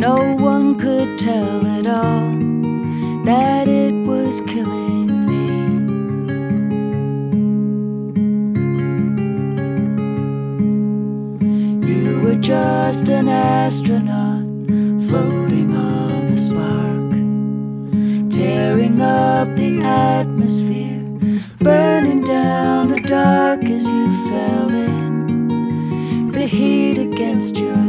No one could tell at all that it was killing me. You were just an astronaut floating on a spark, tearing up the atmosphere, burning down the dark as you fell in, the heat against your